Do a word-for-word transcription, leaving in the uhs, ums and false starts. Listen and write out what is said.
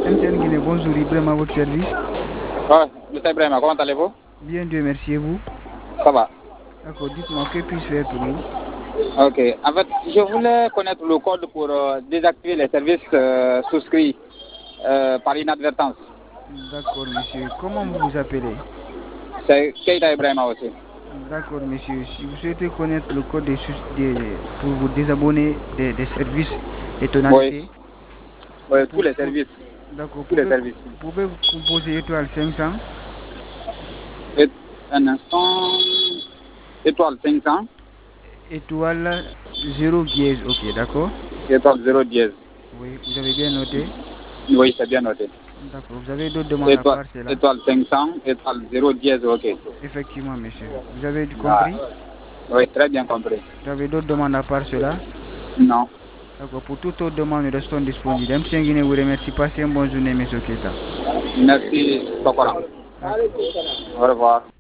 M T N Guinée, bonjour, Ibrahim à votre service. Ouais, monsieur Ibrahim, comment allez-vous? Bien, Dieu merci, et vous? Ça va. D'accord, dites-moi, que puis-je faire pour vous? Ok. En fait, je voulais connaître le code pour euh, désactiver les services euh, souscrits euh, par inadvertance. D'accord, monsieur. Comment vous vous appelez? C'est Keita Ibrahima aussi. D'accord, monsieur. Si vous souhaitez connaître le code des sus- des- pour vous désabonner des, des services de Oui, tonalité, oui, tous pour, les pour- services. d'accord, Tous les pouvez, services. pouvez composer étoile cinq cents, Et, un instant. Étoile cinq cents, étoile zéro dièse, ok, d'accord? étoile zéro dièse. Oui, vous avez bien noté. Oui, c'est bien noté. D'accord, vous avez d'autres demandes à Étoile, part cela? étoile cinq cents, étoile zéro dièse, ok. Effectivement, monsieur. Vous avez Ah, compris? oui, très bien compris. Vous avez d'autres demandes à part cela? Non. D'accord, pour toute autre demande, nous restons disponibles. M T N Guinée vous remercie. Passez une bonne journée, monsieur Keita. Merci, Sokora. D'accord. Au revoir.